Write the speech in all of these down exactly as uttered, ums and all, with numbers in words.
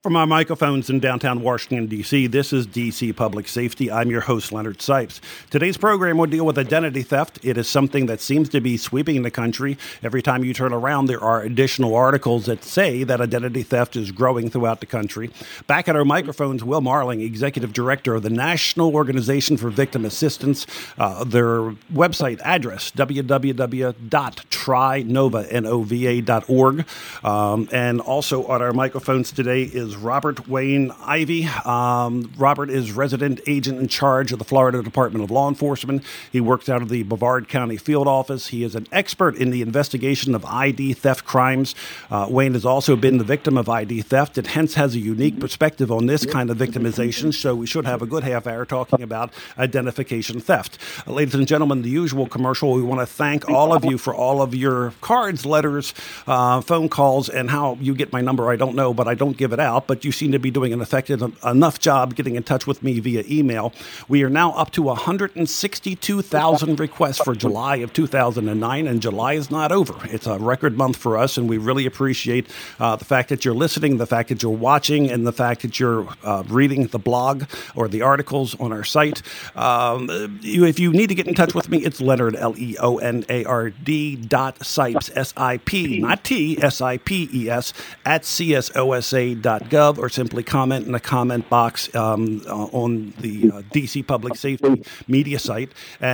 From our microphones in downtown Washington, D C, this is D C Public Safety. I'm your host, Leonard Sipes. Today's program will deal with identity theft. It is something that seems to be sweeping the country. Every time you turn around, there are additional articles that say that identity theft is growing throughout the country. Back at our microphones, Will Marling, Executive Director of the National Organization for Victim Assistance. Uh, their website address, w w w dot try nova dot org. Um, and also on our microphones today is Robert Wayne Ivy. Um, Robert is resident agent in charge of the Florida Department of Law Enforcement. He works out of the Brevard County Field Office. He is an expert in the investigation of I D theft crimes. Uh, Wayne has also been the victim of I D theft and hence has a unique perspective on this kind of victimization, so we should have a good half hour talking about identification theft. Uh, ladies and gentlemen, the usual commercial. We want to thank all of you for all of your cards, letters, uh, phone calls, and how you get my number. I don't know, but I don't give it out. But you seem to be doing an effective enough job getting in touch with me via email. We are now up to one hundred sixty-two thousand requests for July of two thousand nine, and July is not over. It's a record month for us, and we really appreciate uh, the fact that you're listening, the fact that you're watching, and the fact that you're uh, reading the blog or the articles on our site. Um, you, if you need to get in touch with me, it's Leonard, L E O N A R D dot Sipes, S I P, not T, S I P E S, at C S O S A dot gov, or simply comment in the comment box um, uh, on the uh, D C Public Safety media site.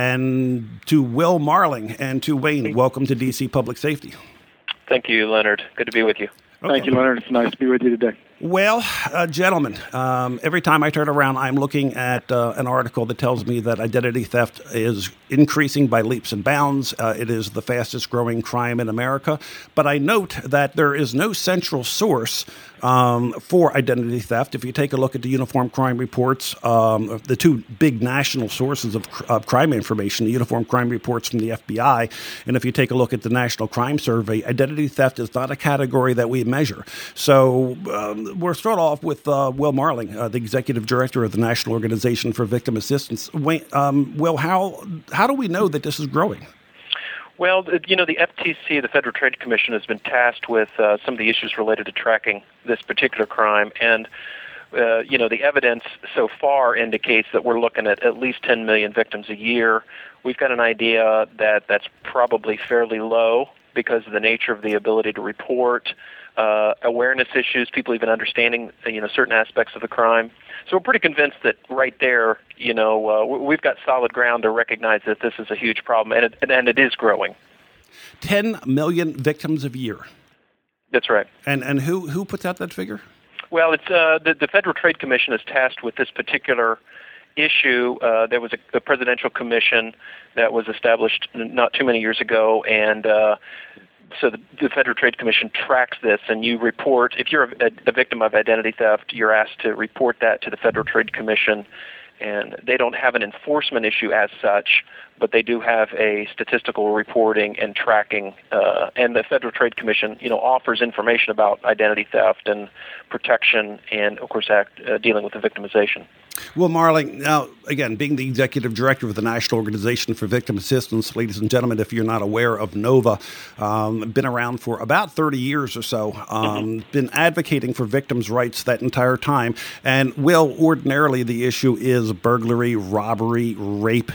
And to Will Marling and to Wayne, welcome to D C Public Safety. Thank you, Leonard. Good to be with you. Okay. Thank you, Leonard. It's nice to be with you today. Well, uh, gentlemen, um, every time I turn around, I'm looking at uh, an article that tells me that identity theft is increasing by leaps and bounds. Uh, it is the fastest growing crime in America. But I note that there is no central source um, for identity theft. If you take a look at the Uniform Crime Reports, um, the two big national sources of, of crime information, the Uniform Crime Reports from the F B I, and if you take a look at the National Crime Survey, identity theft is not a category that we measure. So um, we'll start off with uh, Will Marling, uh, the Executive Director of the National Organization for Victim Assistance. Wayne, um, Will, how how do we know that this is growing? Well, you know, the F T C, the Federal Trade Commission, has been tasked with uh, some of the issues related to tracking this particular crime, and uh, you know, the evidence so far indicates that we're looking at at least ten million victims a year. We've got an idea that that's probably fairly low because of the nature of the ability to report, uh, awareness issues, people even understanding, you know, certain aspects of the crime. So we're pretty convinced that right there, you know, uh, we've got solid ground to recognize that this is a huge problem, and it, and it is growing. ten million victims a year. That's right. And and who, who puts out that figure? Well, it's uh, the, the Federal Trade Commission is tasked with this particular issue. Uh, there was a, a presidential commission that was established not too many years ago, and uh, so the, the Federal Trade Commission tracks this, and you report, if you're a, a victim of identity theft, you're asked to report that to the Federal Trade Commission, and they don't have an enforcement issue as such, but they do have a statistical reporting and tracking, uh, and the Federal Trade Commission, you know, offers information about identity theft and protection, and of course, act, uh, dealing with the victimization. Will Marling, now, again, being the Executive Director of the National Organization for Victim Assistance, ladies and gentlemen, if you're not aware of NOVA, um, been around for about thirty years or so, um, mm-hmm. been advocating for victims' rights that entire time. And, Will, ordinarily the issue is burglary, robbery, rape,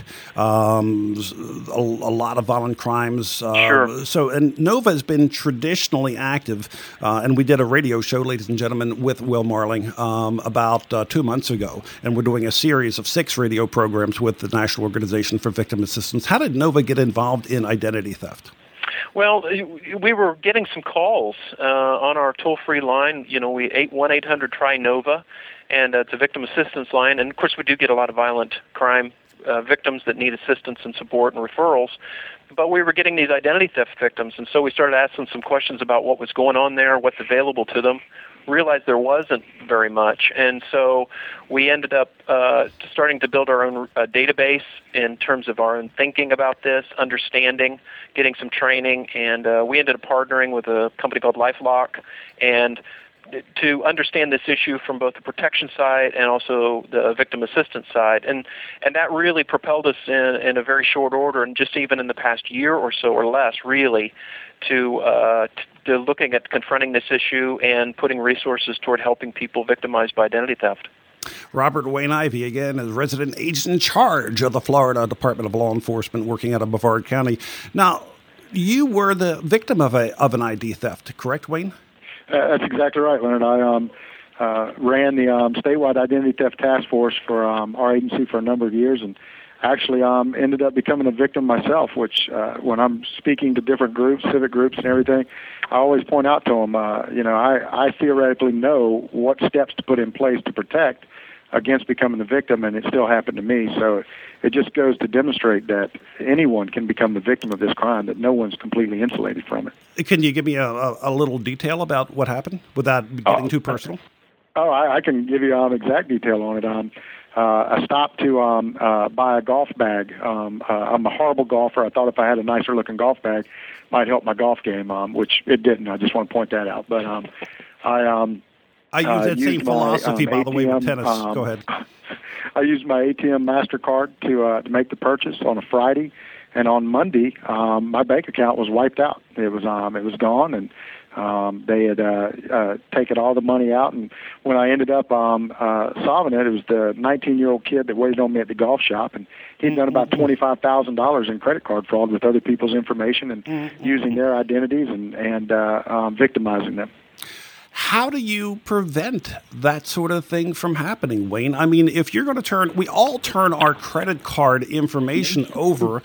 um, a, a lot of violent crimes. Uh, sure. So, and NOVA has been traditionally active, uh, and we did a radio show, ladies and gentlemen, with Will Marling um, about uh, two months ago. And we're doing a series of six radio programs with the National Organization for Victim Assistance. How did NOVA get involved in identity theft? Well, we were getting some calls uh, on our toll-free line. You know, we one eight hundred try NOVA, and uh, it's a victim assistance line. And, of course, we do get a lot of violent crime uh, victims that need assistance and support and referrals. But we were getting these identity theft victims, and so we started asking some questions about what was going on there, what's available to them. Realized there wasn't very much, and so we ended up uh, starting to build our own uh, database in terms of our own thinking about this, understanding, getting some training, and uh, we ended up partnering with a company called LifeLock, and to understand this issue from both the protection side and also the victim assistance side. And and that really propelled us in, in a very short order, and just even in the past year or so or less, really, to, uh, to looking at confronting this issue and putting resources toward helping people victimized by identity theft. Robert Wayne Ivey, again, is resident agent in charge of the Florida Department of Law Enforcement working out of Brevard County. Now, you were the victim of a of an I D theft, correct, Wayne? Uh, that's exactly right, Leonard. I um, uh, ran the um, statewide identity theft task force for um, our agency for a number of years, and actually um, ended up becoming a victim myself, which uh, when I'm speaking to different groups, civic groups and everything, I always point out to them, uh, you know, I, I theoretically know what steps to put in place to protect against becoming the victim, and it still happened to me. So it just goes to demonstrate that anyone can become the victim of this crime, that no one's completely insulated from it. Can you give me a, a, a little detail about what happened without getting oh, too personal? Oh, I, I can give you um, exact detail on it. Um, uh, I stopped to um, uh, buy a golf bag. Um, uh, I'm a horrible golfer. I thought if I had a nicer looking golf bag, it might help my golf game, um, which it didn't. I just want to point that out. But um, I... Um, I use uh, that same philosophy, my, um, by the way, with tennis. Um, Go ahead. I used my A T M MasterCard to uh, to make the purchase on a Friday, and on Monday, um, my bank account was wiped out. It was um, it was gone, and um, they had uh, uh, taken all the money out. And when I ended up um, uh, solving it, it was the nineteen-year-old kid that waited on me at the golf shop, and he'd done about twenty-five thousand dollars in credit card fraud with other people's information and mm-hmm. using their identities and and uh, um, victimizing them. How do you prevent that sort of thing from happening, Wayne? I mean, if you're going to turn, we all turn our credit card information over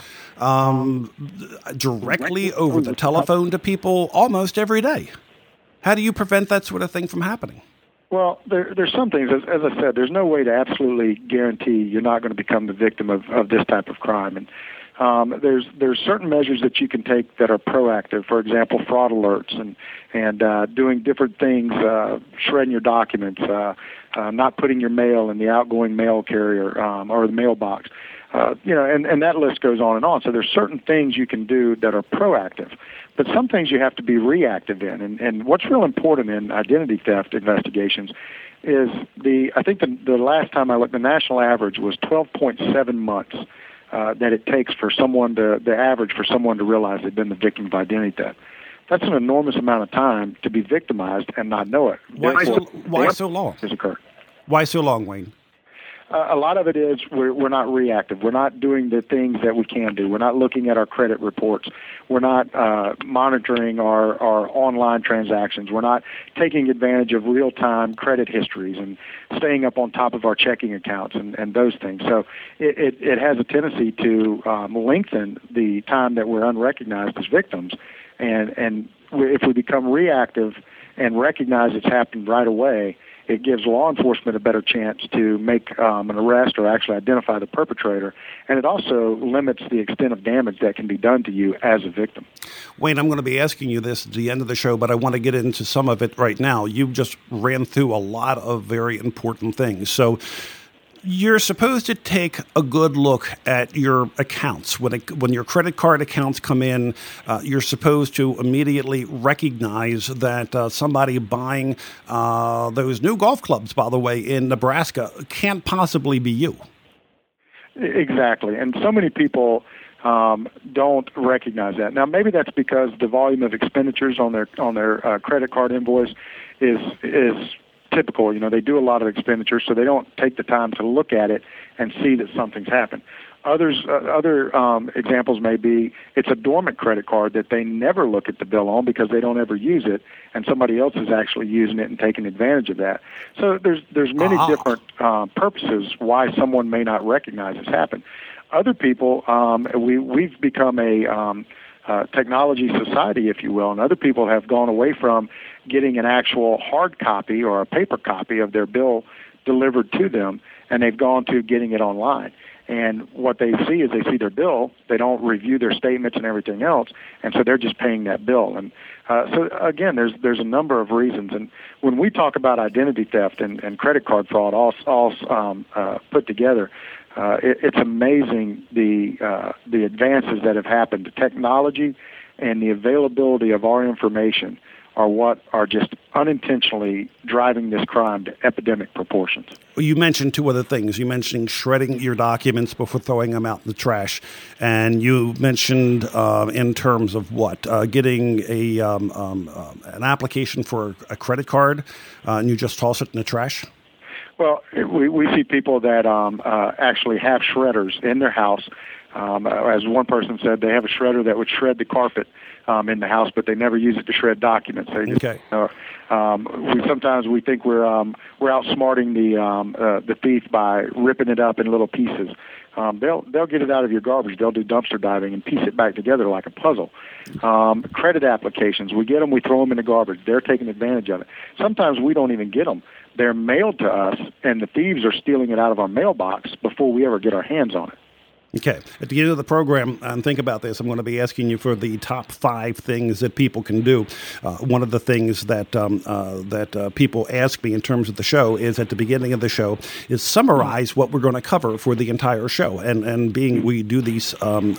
um, directly over the telephone to people almost every day. How do you prevent that sort of thing from happening? Well, there, there's some things, as, as I said, there's no way to absolutely guarantee you're not going to become the victim of, of this type of crime. And Um, there's there's certain measures that you can take that are proactive. For example, fraud alerts and and uh, doing different things, uh, shredding your documents, uh, uh, not putting your mail in the outgoing mail carrier um, or the mailbox. Uh, you know, and, and that list goes on and on. So there's certain things you can do that are proactive, but some things you have to be reactive in. And, and what's real important in identity theft investigations is the I think the the last time I looked, the national average was twelve point seven months. Uh, that it takes for someone to, the average for someone to realize they've been the victim of identity theft. That's an enormous amount of time to be victimized and not know it. Why, so, why so long? Has occurred. Why so long, Wayne? Uh, a lot of it is we're, we're not reactive. We're not doing the things that we can do. We're not looking at our credit reports. We're not uh, monitoring our, our online transactions. We're not taking advantage of real-time credit histories and staying up on top of our checking accounts and, and those things. So it, it, it has a tendency to um, lengthen the time that we're unrecognized as victims. And, and if we become reactive and recognize it's happened right away, it gives law enforcement a better chance to make um, an arrest or actually identify the perpetrator. And it also limits the extent of damage that can be done to you as a victim. Wayne, I'm going to be asking you this at the end of the show, but I want to get into some of it right now. You just ran through a lot of very important things. So you're supposed to take a good look at your accounts. When it, when your credit card accounts come in, uh, you're supposed to immediately recognize that uh, somebody buying uh, those new golf clubs, by the way, in Nebraska can't possibly be you. Exactly. And so many people um, don't recognize that. Now, maybe that's because the volume of expenditures on their on their uh, credit card invoice is is typical. You know, they do a lot of expenditures, so they don't take the time to look at it and see that something's happened. Others, uh, other um, examples may be it's a dormant credit card that they never look at the bill on because they don't ever use it, and somebody else is actually using it and taking advantage of that. So there's there's many uh-huh. different uh, purposes why someone may not recognize it's happened. Other people, um, we we've become a um, uh, technology society, if you will, and other people have gone away from getting an actual hard copy or a paper copy of their bill delivered to them, and they've gone to getting it online. And what they see is they see their bill, they don't review their statements and everything else, and so they're just paying that bill. And uh, so, again, there's there's a number of reasons. And when we talk about identity theft and, and credit card fraud all, all um, uh, put together, uh, it, it's amazing the uh, the advances that have happened. The technology and the availability of our information are what are just unintentionally driving this crime to epidemic proportions. You mentioned two other things. You mentioned shredding your documents before throwing them out in the trash. And you mentioned uh, in terms of what? Uh, getting a um, um, uh, an application for a credit card, uh, and you just toss it in the trash? Well, we, we see people that um, uh, actually have shredders in their house. Um, as one person said, they have a shredder that would shred the carpet um, in the house, but they never use it to shred documents. They just, okay. Uh, um, we sometimes we think we're um, we're outsmarting the um, uh, the thief by ripping it up in little pieces. Um, they'll they'll get it out of your garbage. They'll do dumpster diving and piece it back together like a puzzle. Um, credit applications, we get them, we throw them in the garbage. They're taking advantage of it. Sometimes we don't even get them. They're mailed to us, and the thieves are stealing it out of our mailbox before we ever get our hands on it. Okay. At the end of the program, and think about this, I'm going to be asking you for the top five things that people can do. Uh, one of the things that um, uh, that uh, people ask me in terms of the show is at the beginning of the show is summarize what we're going to cover for the entire show. And and being we do these, um,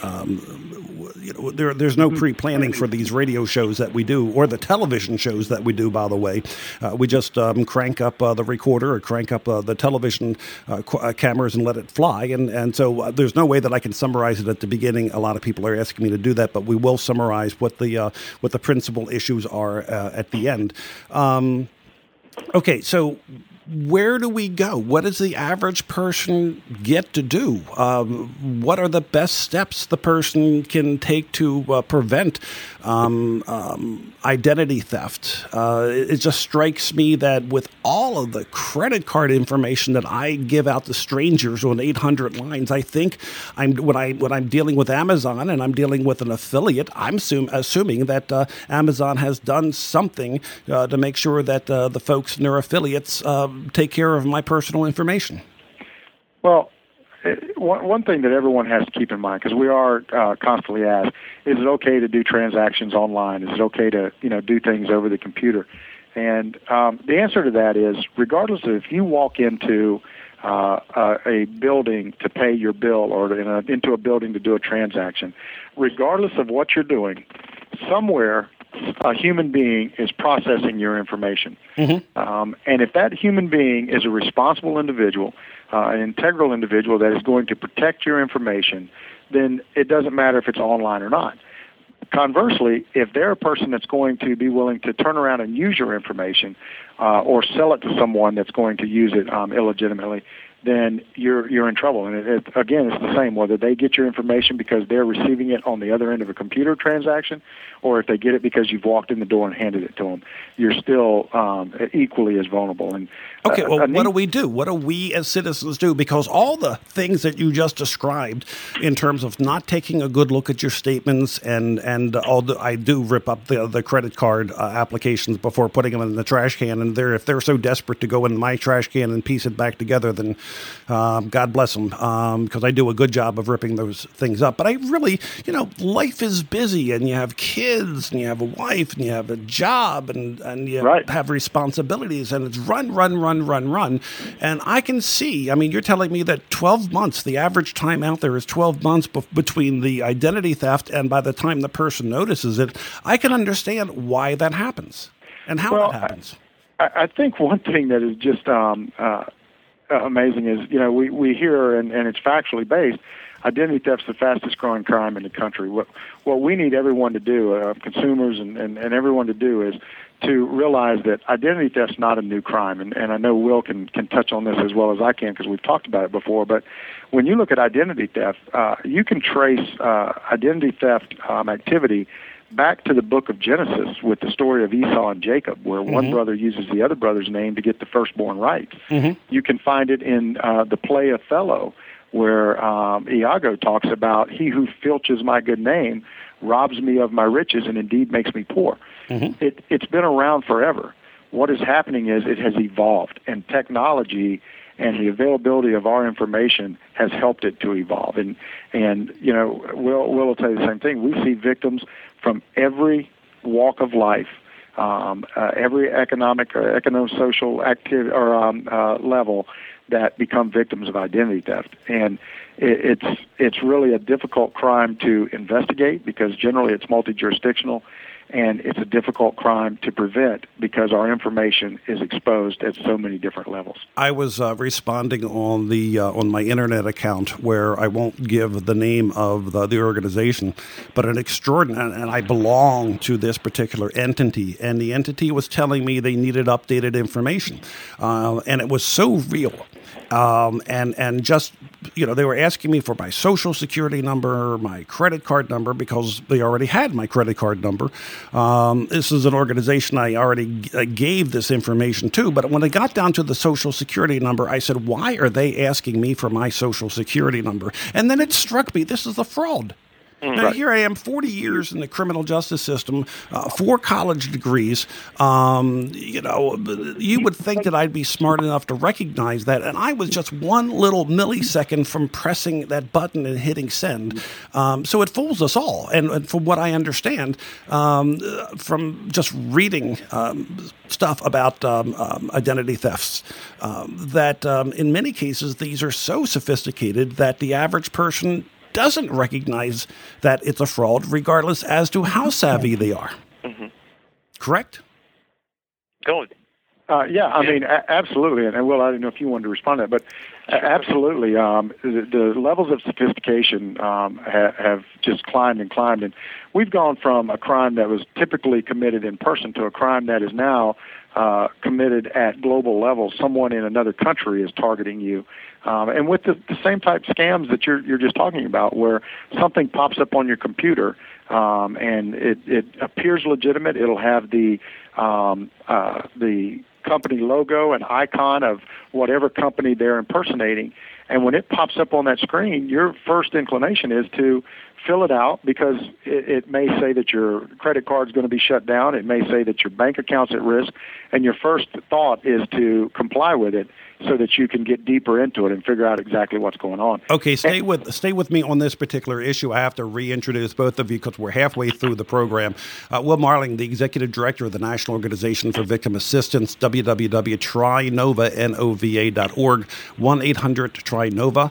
um, you know, there, there's no pre-planning for these radio shows that we do, or the television shows that we do, by the way. Uh, we just um, crank up uh, the recorder or crank up uh, the television uh, qu- uh, cameras and let it fly. And, and so uh, there's no way that I can summarize it at the beginning. A lot of people are asking me to do that, but we will summarize what the uh, what the principal issues are uh, at the end. Um, okay, so where do we go? What does the average person get to do? Um, what are the best steps the person can take to uh, prevent um, um, identity theft? Uh, it just strikes me that with all of the credit card information that I give out to strangers on eight hundred lines, I think I'm when I when I'm dealing with Amazon and I'm dealing with an affiliate, I'm assume, assuming that uh, Amazon has done something uh, to make sure that uh, the folks in their affiliates uh, take care of my personal information. Well, it, one, one thing that everyone has to keep in mind, because we are uh, constantly asked, is it okay to do transactions online? Is it okay to, you know, do things over the computer? And um, the answer to that is, regardless of if you walk into uh, uh, a building to pay your bill or in a, into a building to do a transaction, regardless of what you're doing, somewhere a human being is processing your information. Mm-hmm. Um, and if that human being is a responsible individual, uh, an integral individual that is going to protect your information, then it doesn't matter if it's online or not. Conversely, if they're a person that's going to be willing to turn around and use your information uh, or sell it to someone that's going to use it um, illegitimately, then you're you're in trouble. And it, it, again, it's the same, whether they get your information because they're receiving it on the other end of a computer transaction, or if they get it because you've walked in the door and handed it to them, you're still um, equally as vulnerable. And uh, okay, well, uh, what do we do? What do we as citizens do? Because all the things that you just described in terms of not taking a good look at your statements, and and all the, I do rip up the the credit card uh, applications before putting them in the trash can, and they're if they're so desperate to go in my trash can and piece it back together, then Um, God bless them, because um, I do a good job of ripping those things up. But I really, you know, life is busy, and you have kids, and you have a wife, and you have a job, and, and you right. have responsibilities, and it's run, run, run, run, run. And I can see, I mean, you're telling me that twelve months, the average time out there is twelve months be- between the identity theft and by the time the person notices it. I can understand why that happens and how well, that happens. I, I think one thing that is just um, uh, amazing is, you know, we, we hear, and, and it's factually based, identity theft's the fastest growing crime in the country. What what we need everyone to do, uh, consumers and, and, and everyone to do, is to realize that identity theft's not a new crime. And, and I know Will can, can touch on this as well as I can because we've talked about it before. But when you look at identity theft, uh, you can trace uh, identity theft um, activity back to the book of Genesis with the story of Esau and Jacob, where mm-hmm. one brother uses the other brother's name to get the firstborn rights. Mm-hmm. You can find it in uh, the play Othello, where um, Iago talks about, he who filches my good name robs me of my riches and indeed makes me poor. Mm-hmm. It, it's been around forever. What is happening is it has evolved, and technology and the availability of our information has helped it to evolve. And, and you know, Will, Will will tell you the same thing. We see victims from every walk of life, um, uh, every economic or econo-social activity or um, uh, level that become victims of identity theft. And it, it's it's really a difficult crime to investigate because generally it's multi-jurisdictional. and it's a difficult crime to prevent because our information is exposed at so many different levels. I was uh, responding on the uh, on my internet account, where I won't give the name of the, the organization, but an extraordinary, and I belong to this particular entity, and the entity was telling me they needed updated information, uh, and it was so real. Um, and, and just, you know, they were asking me for my social security number, my credit card number, because they already had my credit card number. Um, this is an organization I already g- I gave this information to. But when it got down to the social security number, I said, why are they asking me for my social security number? And then it struck me, this is a fraud. Now, here I am, forty years in the criminal justice system, uh, four college degrees. Um, you know, you would think that I'd be smart enough to recognize that, and I was just one little millisecond from pressing that button and hitting send. Um, so it fools us all. And, and from what I understand, um, from just reading um, stuff about um, um, identity thefts, um, that um, in many cases these are so sophisticated that the average person doesn't recognize that it's a fraud, regardless as to how savvy they are. Mm-hmm. Correct? Go ahead. Uh, yeah, I yeah. mean, a- absolutely. And, and Will, I don't know if you wanted to respond to that, but uh, absolutely. Um, the, the levels of sophistication um, ha- have just climbed and climbed. And we've gone from a crime that was typically committed in person to a crime that is now uh, committed at global level. Someone in another country is targeting you. Um, and with the, the same type scams that you're you're just talking about, where something pops up on your computer um, and it, it appears legitimate, it'll have the um, uh, the company logo and icon of whatever company they're impersonating, and when it pops up on that screen, your first inclination is to fill it out because it, it may say that your credit card is going to be shut down. It may say that your bank account's at risk, and your first thought is to comply with it so that you can get deeper into it and figure out exactly what's going on. Okay, stay and, with stay with me on this particular issue. I have to reintroduce both of you because we're halfway through the program. Uh, Will Marling, the Executive Director of the National Organization for Victim Assistance, w w w dot trinova dot org, one eight hundred trinova.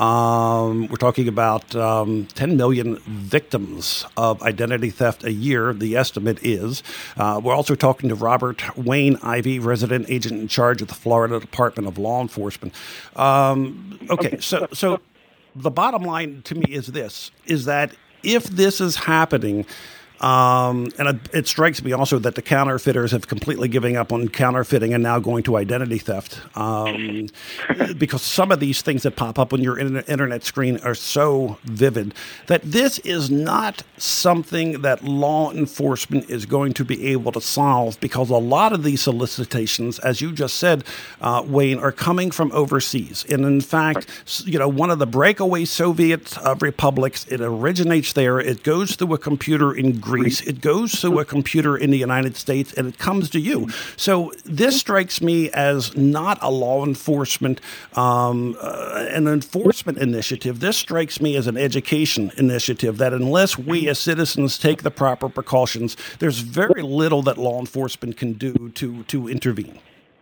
Um, we're talking about um, ten million victims of identity theft a year, the estimate is. Uh, we're also talking to Robert Wayne Ivey, resident agent in charge of the Florida Department of Law Enforcement. Um, okay, so so the bottom line to me is this, is that if this is happening, Um, and it, it strikes me also that the counterfeiters have completely given up on counterfeiting and now going to identity theft, um, because some of these things that pop up on your internet, internet screen are so vivid that this is not something that law enforcement is going to be able to solve, because a lot of these solicitations, as you just said, uh, Wayne, are coming from overseas. And in fact, you know, one of the breakaway Soviet uh, republics, it originates there. It goes through a computer in Greece, it goes through a computer in the United States, and it comes to you. So this strikes me as not a law enforcement, um, uh, an enforcement initiative. This strikes me as an education initiative, that unless we as citizens take the proper precautions, there's very little that law enforcement can do to, to intervene.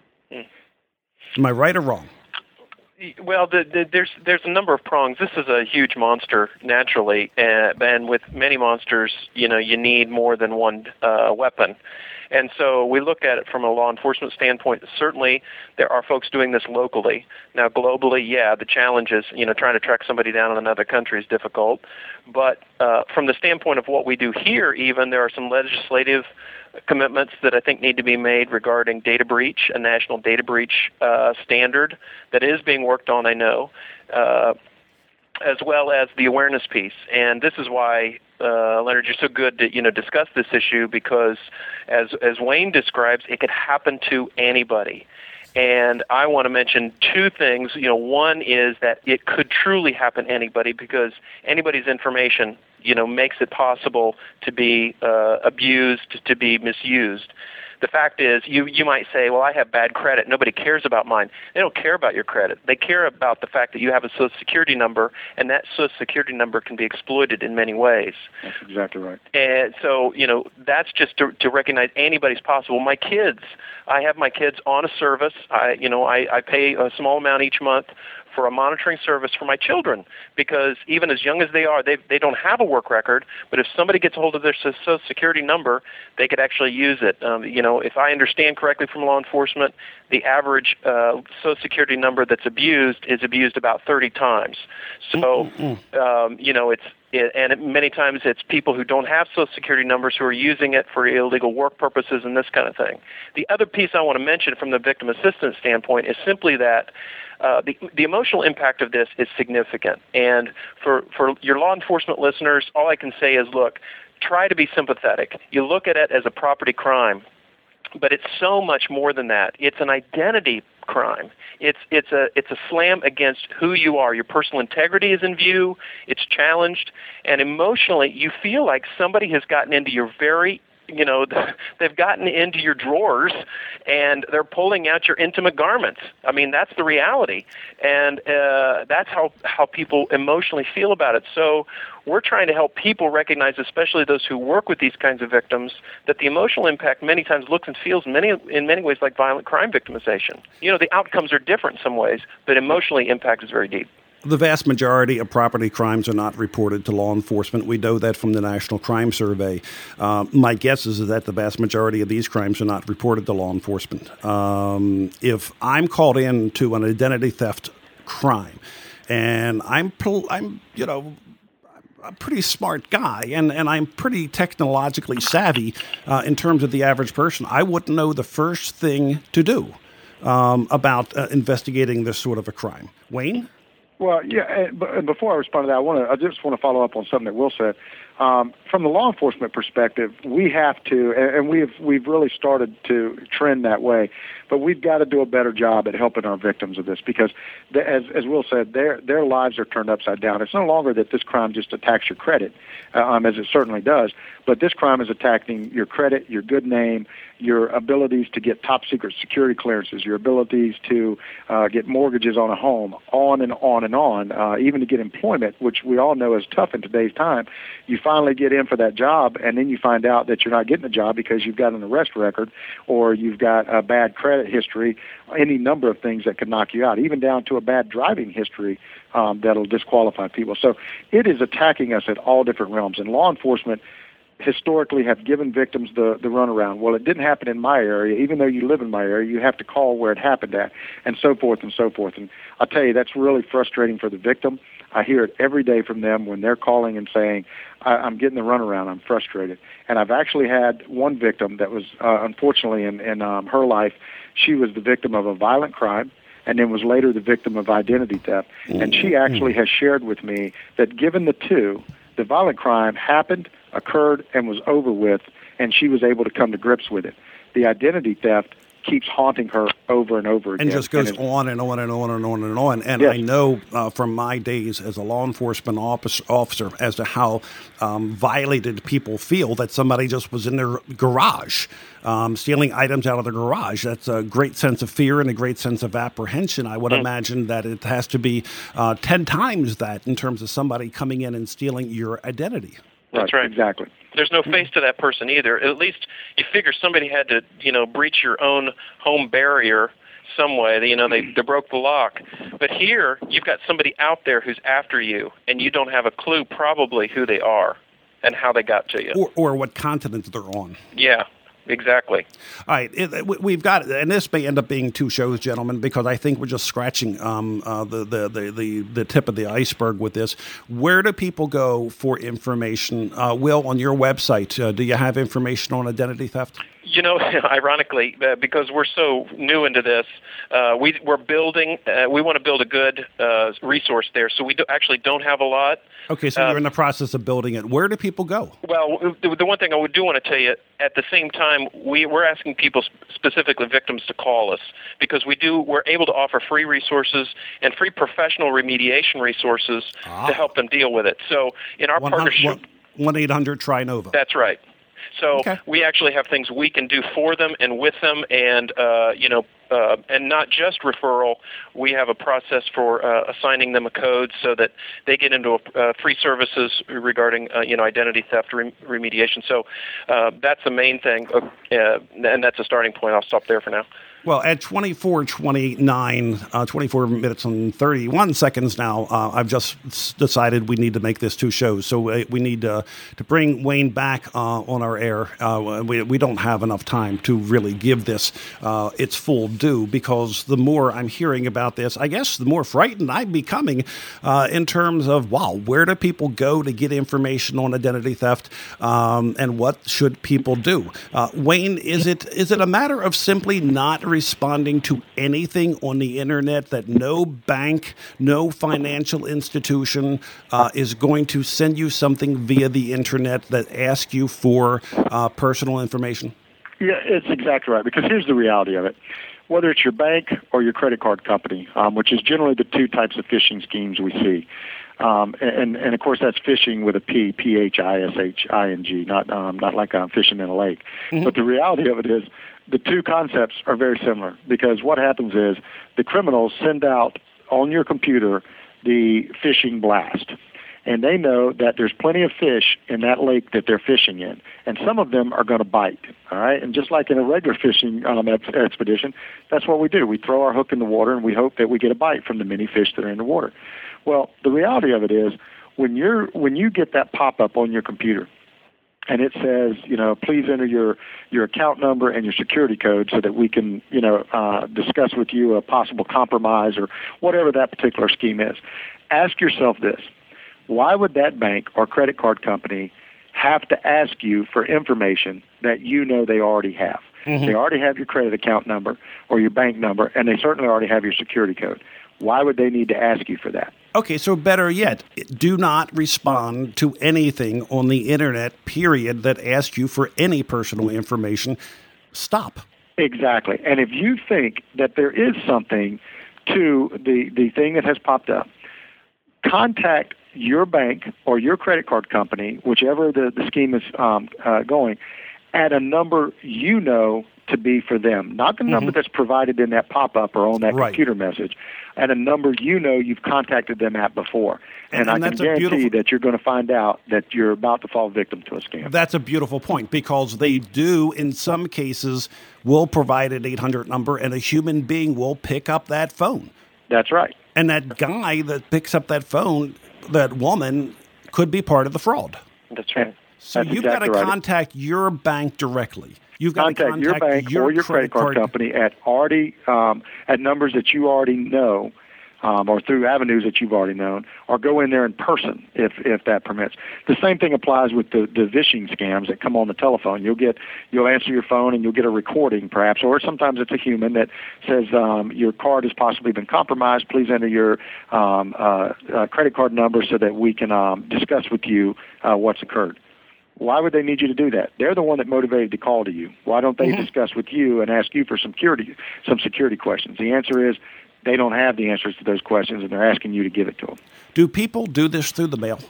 Am I right or wrong? Well, the, the, there's there's a number of prongs. This is a huge monster, naturally, and, and with many monsters, you know, you need more than one uh, weapon. And so we look at it from a law enforcement standpoint. Certainly, there are folks doing this locally. Now, globally, yeah, the challenge is, you know, trying to track somebody down in another country is difficult. But uh, from the standpoint of what we do here, even, there are some legislative commitments that I think need to be made regarding data breach, a national data breach uh, standard that is being worked on, I know, uh, as well as the awareness piece. And this is why, uh, Leonard, you're so good to, you know, discuss this issue, because as as Wayne describes, it could happen to anybody. And I want to mention two things. You know, one is that it could truly happen to anybody, because anybody's information, you know, makes it possible to be uh, abused, to be misused. The fact is, you, you might say, well, I have bad credit. Nobody cares about mine. They don't care about your credit. They care about the fact that you have a Social Security number, and that Social Security number can be exploited in many ways. That's exactly right. And so, you know, that's just to, to recognize anybody's possible. My kids, I have my kids on a service. I, you know, I, I pay a small amount each month for a monitoring service for my children, because even as young as they are, they they don't have a work record, but if somebody gets a hold of their Social Security number, they could actually use it. Um, you know, if I understand correctly from law enforcement, the average uh, Social Security number that's abused is abused about thirty times. So, um, you know, it's It, and it, many times it's people who don't have Social Security numbers who are using it for illegal work purposes and this kind of thing. The other piece I want to mention from the victim assistance standpoint is simply that uh, the, the emotional impact of this is significant. And for, for your law enforcement listeners, all I can say is, look, try to be sympathetic. You look at it as a property crime, but it's so much more than that. It's an identity crime. It's it's a it's a slam against who you are. Your personal integrity is in view. It's challenged, and emotionally, you feel like somebody has gotten into your very, you know, they've gotten into your drawers, and they're pulling out your intimate garments. I mean, that's the reality, and uh, that's how how people emotionally feel about it. So we're trying to help people recognize, especially those who work with these kinds of victims, that the emotional impact many times looks and feels many in many ways like violent crime victimization. You know, the outcomes are different in some ways, but emotionally impact is very deep. The vast majority of property crimes are not reported to law enforcement. We know that from the National Crime Survey. Uh, my guess is that the vast majority of these crimes are not reported to law enforcement. Um, if I'm called in to an identity theft crime, and I'm, I'm, you know, a pretty smart guy, and, and I'm pretty technologically savvy uh, in terms of the average person, I wouldn't know the first thing to do um, about uh, investigating this sort of a crime. Wayne? Well, yeah, but before I respond to that, I want to. I just want to follow up on something that Will said. Um, from the law enforcement perspective, we have to, and we've we've really started to trend that way. But we've got to do a better job at helping our victims of this, because, the, as as Will said, their their lives are turned upside down. It's no longer that this crime just attacks your credit, um, as it certainly does, but this crime is attacking your credit, your good name, your abilities to get top secret security clearances, your abilities to uh, get mortgages on a home, on and on and on, uh, even to get employment, which we all know is tough in today's time. You finally get in for that job, and then you find out that you're not getting a job because you've got an arrest record, or you've got a bad credit history, any number of things that could knock you out, even down to a bad driving history um, that'll disqualify people. So it is attacking us at all different realms, and law enforcement historically have given victims the, the runaround. Well, it didn't happen in my area. Even though you live in my area, you have to call where it happened at, and so forth and so forth. And I'll tell you, that's really frustrating for the victim. I hear it every day from them when they're calling and saying, I, I'm getting the runaround, I'm frustrated. And I've actually had one victim that was, uh, unfortunately, in, in um, her life, she was the victim of a violent crime, and then was later the victim of identity theft. And she actually has shared with me that given the two, the violent crime happened, occurred, and was over with, and she was able to come to grips with it. The identity theft keeps haunting her over and over again. And just goes and on and on and on and on and on. And yes. I know uh, from my days as a law enforcement officer as to how um, violated people feel that somebody just was in their garage um, stealing items out of their garage. That's a great sense of fear and a great sense of apprehension. I would mm. imagine that it has to be uh, ten times that in terms of somebody coming in and stealing your identity. That's right. Exactly. There's no face to that person either. At least you figure somebody had to, you know, breach your own home barrier some way. You know, they, they broke the lock. But here, you've got somebody out there who's after you, and you don't have a clue probably who they are and how they got to you. Or, or what continent they're on. Yeah. Exactly. All right, it, we've got, and this may end up being two shows, gentlemen, because I think we're just scratching um, uh, the, the, the, the, the tip of the iceberg with this. Where do people go for information? Uh, Will, on your website, uh, do you have information on identity theft? You know, ironically, uh, because we're so new into this, uh, we, we're building, uh, we want to build a good uh, resource there, so we do, actually don't have a lot. Okay, so um, you're in the process of building it. Where do people go? Well, the, the one thing I would do want to tell you, at the same time, we, we're asking people, specifically victims, to call us, because we do, we're able to offer free resources and free professional remediation resources ah. to help them deal with it. So in our partnership... one eight hundred try nova. That's right. So okay. we actually have things we can do for them and with them, and uh, you know, uh, and not just referral. We have a process for uh, assigning them a code so that they get into a, uh, free services regarding uh, you know, identity theft rem- remediation. So uh, that's the main thing, uh, and that's a starting point. I'll stop there for now. Well, at twenty-four twenty-nine, uh, twenty-four minutes and thirty-one seconds now, uh, I've just s- decided we need to make this two shows. So uh, we need to, to bring Wayne back uh, on our air. Uh, we, we don't have enough time to really give this uh, its full due, because the more I'm hearing about this, I guess the more frightened I'm becoming uh, in terms of, wow, where do people go to get information on identity theft, um, and what should people do? Uh, Wayne, is it is it a matter of simply not responding to anything on the internet, that no bank, no financial institution uh, is going to send you something via the internet that asks you for uh, personal information? Yeah, it's exactly right, because here's the reality of it. Whether it's your bank or your credit card company, um, which is generally the two types of phishing schemes we see, um, and, and of course that's phishing with a P, P H I S H I N G, not um, not like I'm fishing in a lake. Mm-hmm. But the reality of it is, the two concepts are very similar, because what happens is the criminals send out on your computer the phishing blast, and they know that there's plenty of fish in that lake that they're fishing in, and some of them are going to bite, all right? And just like in a regular fishing um, ex- expedition, that's what we do. We throw our hook in the water, and we hope that we get a bite from the many fish that are in the water. Well, the reality of it is, when you're when you get that pop-up on your computer, and it says, you know, please enter your, your account number and your security code so that we can, you know, uh, discuss with you a possible compromise or whatever that particular scheme is. Ask yourself this: why would that bank or credit card company have to ask you for information that you know they already have? Mm-hmm. They already have your credit account number or your bank number, and they certainly already have your security code. Why would they need to ask you for that? Okay, so better yet, do not respond to anything on the internet, period, that asks you for any personal information. Stop. Exactly. And if you think that there is something to the, the thing that has popped up, contact your bank or your credit card company, whichever the, the scheme is um, uh, going, at a number you know to be for them, not the number mm-hmm. that's provided in that pop-up or on that right. computer message, at a number you know you've contacted them at before. And, and, and I can guarantee beautiful... that you're going to find out that you're about to fall victim to a scam. That's a beautiful point, because they do, in some cases, will provide an eight hundred number, and a human being will pick up that phone. That's right. And that guy that picks up that phone, that woman, could be part of the fraud. That's right. So That's you've exactly got to right. contact your bank directly. You've got contact, to contact your bank your or your credit card, card company at already um, at numbers that you already know, um, or through avenues that you've already known, or go in there in person if if that permits. The same thing applies with the the phishing scams that come on the telephone. You'll get you'll answer your phone and you'll get a recording perhaps, or sometimes it's a human that says um, your card has possibly been compromised. Please enter your um, uh, uh, credit card number so that we can um, discuss with you uh, what's occurred. Why would they need you to do that? They're the one that motivated the call to you. Why don't they mm-hmm. discuss with you and ask you for some security, some security questions? The answer is they don't have the answers to those questions, and they're asking you to give it to them. Do people do this through the mail?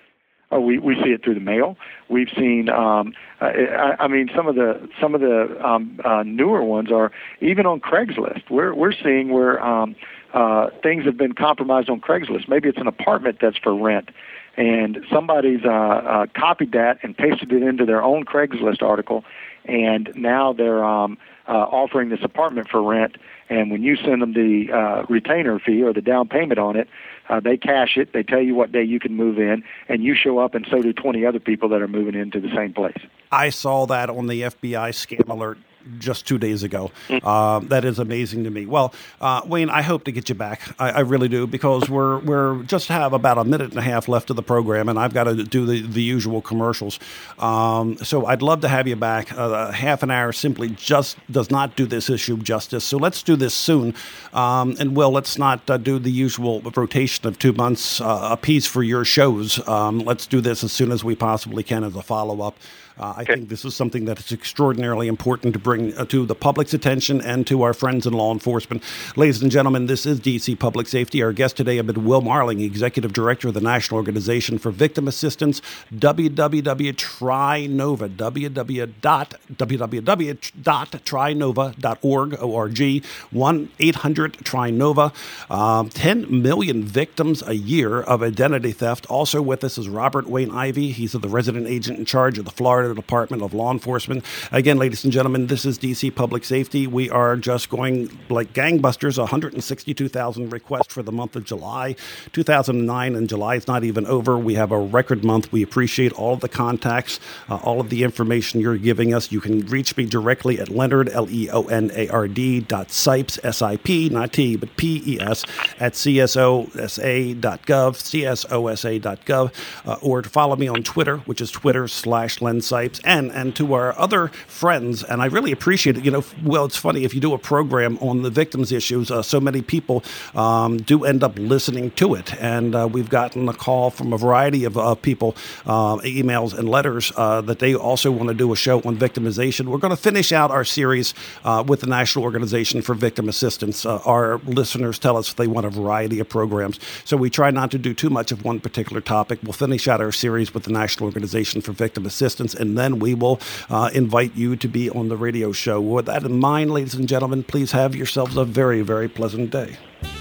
Oh, we, we see it through the mail. We've seen, um, uh, I, I mean, some of the some of the um, uh, newer ones are even on Craigslist. We're we're seeing where um, uh, things have been compromised on Craigslist. Maybe it's an apartment that's for rent, and somebody's uh, uh, copied that and pasted it into their own Craigslist article, and now they're um, uh, offering this apartment for rent. And when you send them the uh, retainer fee or the down payment on it, uh, they cash it. They tell you what day you can move in, and you show up, and so do twenty other people that are moving into the same place. I saw that on the F B I scam alert just two days ago. Uh, that is amazing to me. Well, uh, Wayne, I hope to get you back. I, I really do, because we're we're just have about a minute and a half left of the program, and I've got to do the, the usual commercials. Um, so I'd love to have you back. Uh, half an hour simply just does not do this issue justice. So let's do this soon. Um, and Will, let's not uh, do the usual rotation of two months uh, a piece for your shows. Um, let's do this as soon as we possibly can as a follow-up. Uh, I okay. think this is something that is extraordinarily important to bring uh, to the public's attention and to our friends in law enforcement. Ladies and gentlemen, this is D C Public Safety. Our guest today has been Will Marling, Executive Director of the National Organization for Victim Assistance, w w w dot trinova, w w w dot trinova dot org, O R G, one eight hundred TRINOVA. Um, ten million victims a year of identity theft. Also with us is Robert Wayne Ivey. He's the resident agent in charge of the Florida Colorado Department of Law Enforcement. Again, ladies and gentlemen, this is D C Public Safety. We are just going like gangbusters, one hundred sixty-two thousand requests for the month of July. two thousand nine and July is not even over. We have a record month. We appreciate all of the contacts, uh, all of the information you're giving us. You can reach me directly at Leonard, L E O N A R D, dot Sipes, S I P, not T, but P E S, at C S O S A dot gov, C S O S A dot gov, uh, or to follow me on Twitter, which is Twitter slash Len Sipes, and, and to our other friends, and I really appreciate it. You know, well, it's funny, if you do a program on the victims' issues, uh, so many people um, do end up listening to it, and uh, we've gotten a call from a variety of uh, people, uh, emails and letters, uh, that they also want to do a show on victimization. We're going to finish out our series uh, with the National Organization for Victim Assistance. Uh, our listeners tell us they want a variety of programs, so we try not to do too much of one particular topic. We'll finish out our series with the National Organization for Victim Assistance, and then we will uh, invite you to be on the radio show. With that in mind, ladies and gentlemen, please have yourselves a very, very pleasant day.